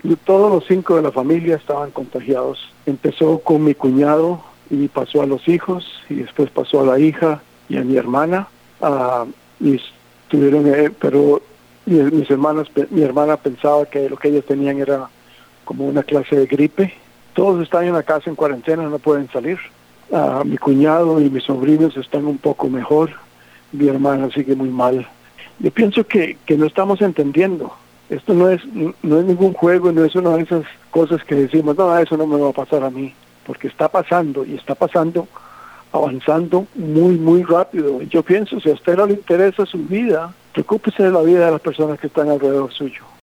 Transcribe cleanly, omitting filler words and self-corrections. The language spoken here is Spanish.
Todos los 5 de la familia estaban contagiados. Empezó con mi cuñado y pasó a los hijos y después pasó a la hija y a mi hermana. Y tuvieron, pero mis hermanas, mi hermana pensaba que lo que ellos tenían era como una clase de gripe. Todos están en la casa en cuarentena, no pueden salir. Mi cuñado y mis sobrinos están un poco mejor. Mi hermana sigue muy mal. Yo pienso que no estamos entendiendo. Esto no es ningún juego, no es una de esas cosas que decimos, no, eso no me va a pasar a mí, porque está pasando y está pasando, avanzando muy, muy rápido. Yo pienso, si a usted no le interesa su vida, preocúpese de la vida de las personas que están alrededor suyo.